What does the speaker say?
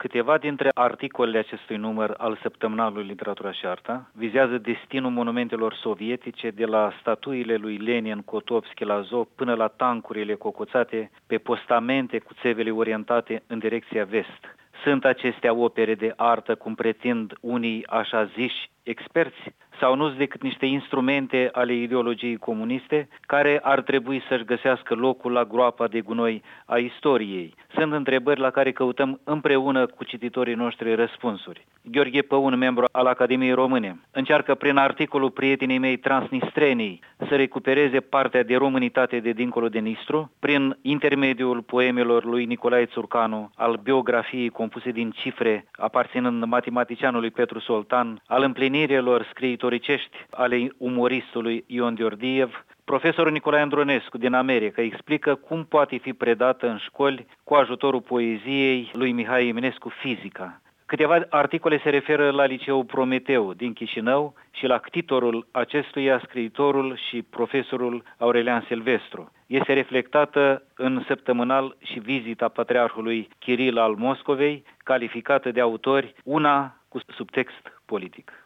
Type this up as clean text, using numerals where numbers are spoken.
Câteva dintre articolele acestui număr al săptămânalului Literatura și Arta vizează destinul monumentelor sovietice, de la statuile lui Lenin, Kotovski, la Azov, până la tancurile cocoțate pe postamente cu țevele orientate în direcția vest. Sunt acestea opere de artă, cum pretind unii așa ziși experți, sau nu-s decât niște instrumente ale ideologiei comuniste care ar trebui să-și găsească locul la groapa de gunoi a istoriei? Sunt întrebări la care căutăm împreună cu cititorii noștri răspunsuri. Gheorghe Păun, membru al Academiei Române, încearcă prin articolul prietenii mei transnistrenii să recupereze partea de românitate de dincolo de Nistru, prin intermediul poemelor lui Nicolae Țurcanu, al biografiei compuse din cifre aparținând matematicianului Petru Soltan, al împlinirilor scriitoricești ale umoristului Ion Diordiev. Profesorul Nicolae Andronescu din America explică cum poate fi predată în școli cu ajutorul poeziei lui Mihai Eminescu fizica. Câteva articole se referă la Liceul Prometeu din Chișinău și la ctitorul acestuia, scriitorul și profesorul Aurelian Silvestru. Este reflectată în săptămânal și vizita Patriarhului Chiril al Moscovei, calificată de autori una cu subtext politic.